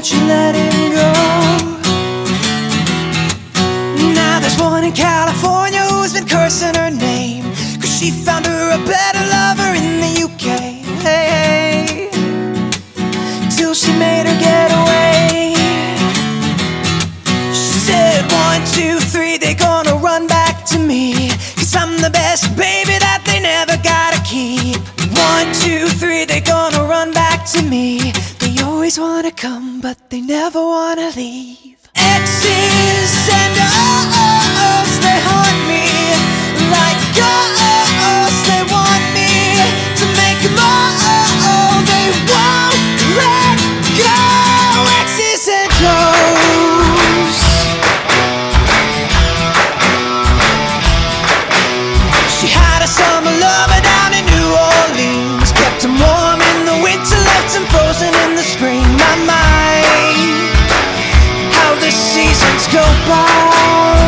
but she let him go. Now there's one in California who's been cursing her name, 'cause she found her a better lover in the UK. Hey, till she made her get away. She said 1, 2, 3, they're gonna run back to me, 'cause I'm the best baby that they never gotta keep. 1, 2, 3, they're gonna run back to me. They always wanna come, but they never wanna leave. Exes and O's, they haunt me like ghosts. They want me to make them all. They won't let go. Exes and O's. She had a summer lover down in New Orleans, kept him warm in the winter, left him frozen in the spring. My mind, how the seasons go by.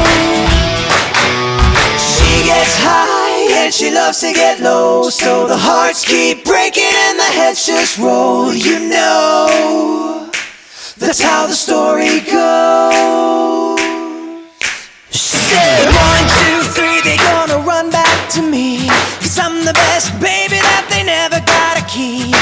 She gets high and she loves to get low, so the hearts keep breaking and the heads just roll. You know, that's how the story goes. She said 1, 2, 3, they're gonna run back to me, 'cause I'm the best baby that they never gotta keep.